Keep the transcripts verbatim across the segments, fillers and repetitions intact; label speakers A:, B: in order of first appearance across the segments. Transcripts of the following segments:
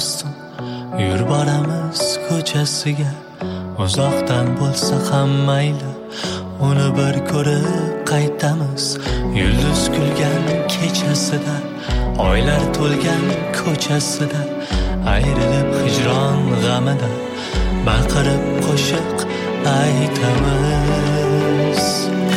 A: do'stim, yur boramiz ko'chasiga. Uzoqdan bo'lsa ham mayli, uni bir ko'rib qaytamiz. Yulduz kulgan kechasida, oylar to'lgan ko'chasida, ayrilib hijron g'amida baqirib qo'shiq aytamiz.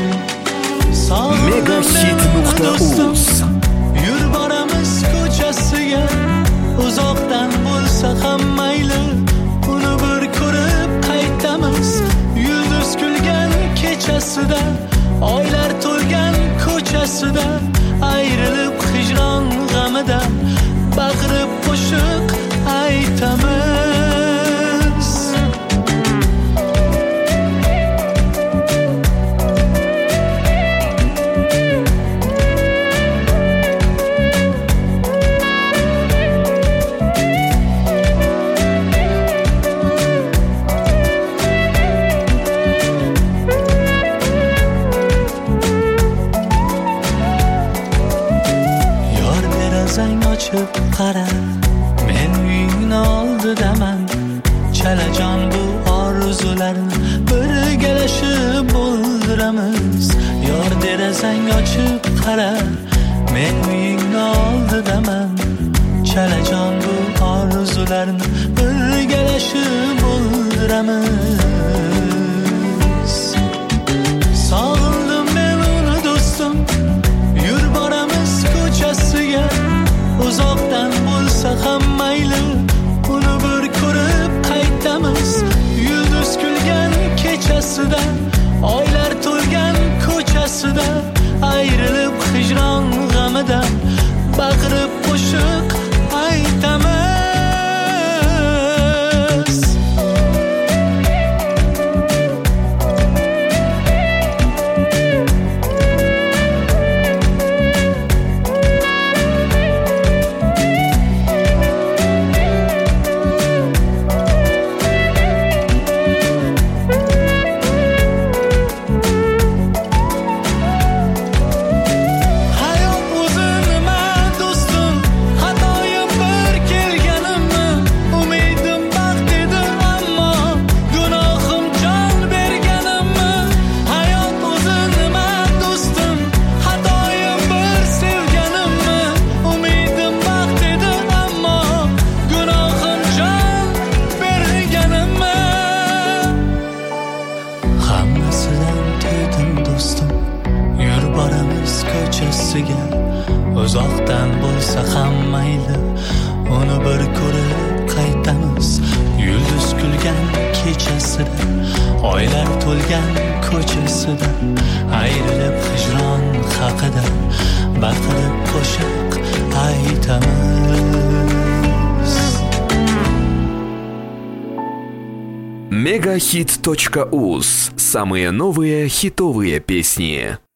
B: Megahit nuqta uz.
A: Yur boramiz ko'chasiga, uzoqdan bo'lsa ham mayli, uni bir ko'rib qaytamiz. Yulduz kulgan kechasida, oylar to'lgan ko'chasida, ayrilib hijron g'amida baqirib qo'shiq aytamiz. Ochib qara, men uyingni oldidaman. Chalajon bu orzularni birgalashib bo'ldiramiz. Yor derazang ochib qara, men uyingni oldidaman. Chalajon bu orzularni birgalashib bo'ldiramiz. Sog'indim men uni do'stim, yur boramiz ko'chasiga. Uzoqdan bo'lsa ham mayli, uni bir ko'rib qaytamiz. Yulduz kulgan kechasida, oylar to'lgan ko'chasida, ayrilib hijron g'amida baqirib qo'shiq aytamiz. Uzoqdan bo'lsa ham mayli, uni bir ko'rib qaytamiz. Yulduz kulgan kechasida, oylar to'lgan ko'chasida, ayrilib hijron haqida baqirib qo'shiq aytamiz.
B: Megahit точка уз. Самые новые хитовые песни.